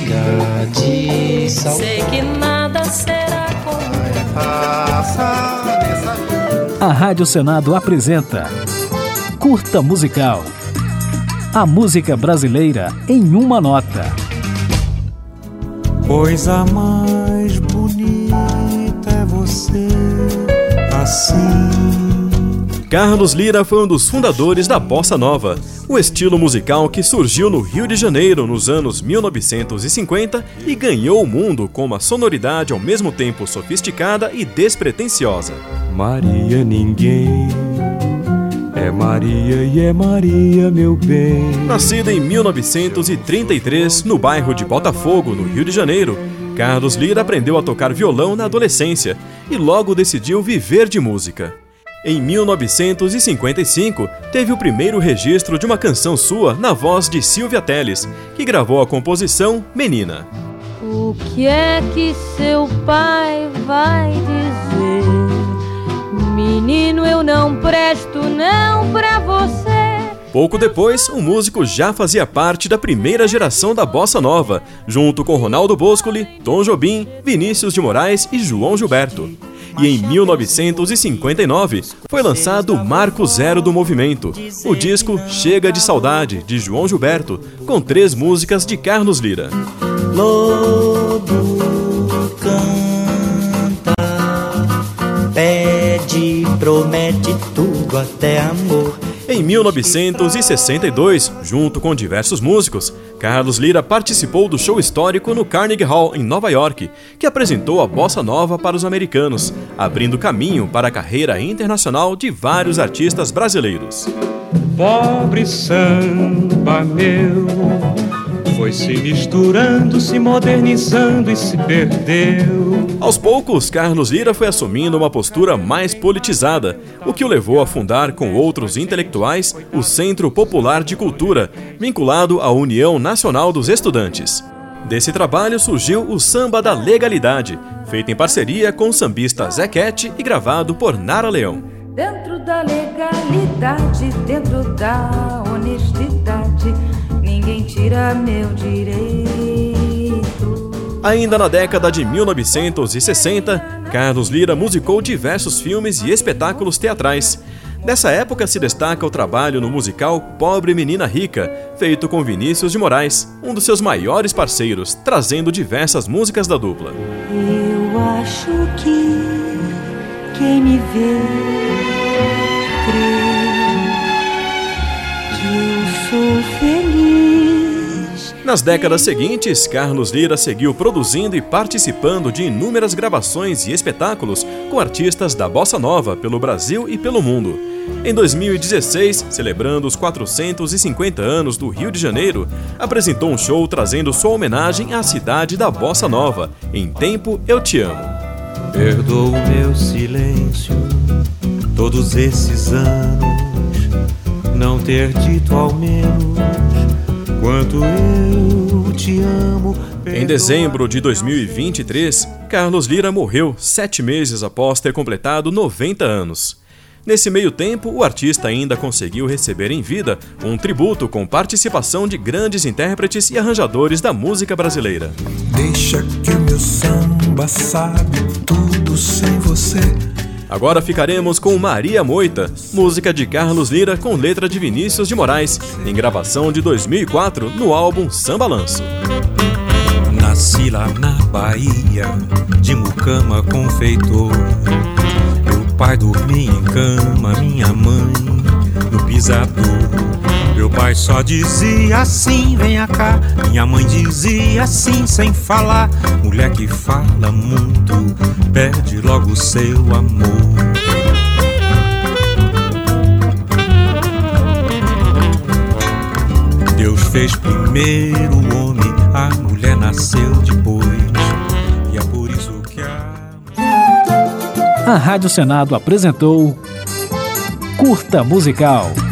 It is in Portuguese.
de saudade. Sei que nada será como A Rádio Senado apresenta Curta Musical. A música brasileira em uma nota. Coisa mais bonita é você assim. Carlos Lyra foi um dos fundadores da Bossa Nova, o estilo musical que surgiu no Rio de Janeiro nos anos 1950 e ganhou o mundo com uma sonoridade ao mesmo tempo sofisticada e despretensiosa. Maria ninguém, é Maria e é Maria meu bem. Nascido em 1933 no bairro de Botafogo, no Rio de Janeiro, Carlos Lyra aprendeu a tocar violão na adolescência e logo decidiu viver de música. Em 1955, teve o primeiro registro de uma canção sua na voz de Silvia Telles, que gravou a composição Menina. O que é que seu pai vai dizer? Menino, eu não presto não pra você. Pouco depois, o músico já fazia parte da primeira geração da Bossa Nova, junto com Ronaldo Boscoli, Tom Jobim, Vinícius de Moraes e João Gilberto. E em 1959 foi lançado o Marco Zero do movimento, o disco Chega de Saudade, de João Gilberto, com 3 músicas de Carlos Lyra. Lobo canta, pede, promete tudo até amor. Em 1962, junto com diversos músicos, Carlos Lyra participou do show histórico no Carnegie Hall, em Nova York, que apresentou a Bossa Nova para os americanos, abrindo caminho para a carreira internacional de vários artistas brasileiros. Pobre samba meu, foi se misturando, se modernizando e se perdeu. Aos poucos, Carlos Lyra foi assumindo uma postura mais politizada, o que o levou a fundar com outros intelectuais o Centro Popular de Cultura, vinculado à União Nacional dos Estudantes. Desse trabalho surgiu o Samba da Legalidade, feito em parceria com o sambista Zequete e gravado por Nara Leão. Dentro da legalidade, dentro da honestidade, ninguém tira meu direito. Ainda na década de 1960, Carlos Lyra musicou diversos filmes e espetáculos teatrais. Dessa época se destaca o trabalho no musical Pobre Menina Rica, feito com Vinícius de Moraes, um dos seus maiores parceiros, trazendo diversas músicas da dupla. Eu acho que quem me vê crê que eu sou feliz. Nas décadas seguintes, Carlos Lyra seguiu produzindo e participando de inúmeras gravações e espetáculos com artistas da Bossa Nova pelo Brasil e pelo mundo. Em 2016, celebrando os 450 anos do Rio de Janeiro, apresentou um show trazendo sua homenagem à cidade da Bossa Nova, Em Tempo Eu Te Amo. Perdoa o meu silêncio, todos esses anos, não ter dito ao menos quanto eu te amo. Em dezembro de 2023, Carlos Lyra morreu 7 meses após ter completado 90 anos. Nesse meio tempo, o artista ainda conseguiu receber em vida um tributo com participação de grandes intérpretes e arranjadores da música brasileira. Deixa que o meu samba sabe tudo sem você. Agora ficaremos com Maria Moita, música de Carlos Lyra com letra de Vinícius de Moraes, em gravação de 2004 no álbum Sambalanço. Nasci lá na Bahia, de mucama confeitor. Meu pai dormia em cama, minha mãe no pisador. Meu pai só dizia assim, venha cá. Minha mãe dizia assim, sem falar. Mulher que fala muito, perde logo seu amor. Deus fez primeiro o homem, a mulher nasceu depois. E é por isso que A Rádio Senado apresentou Curta Musical.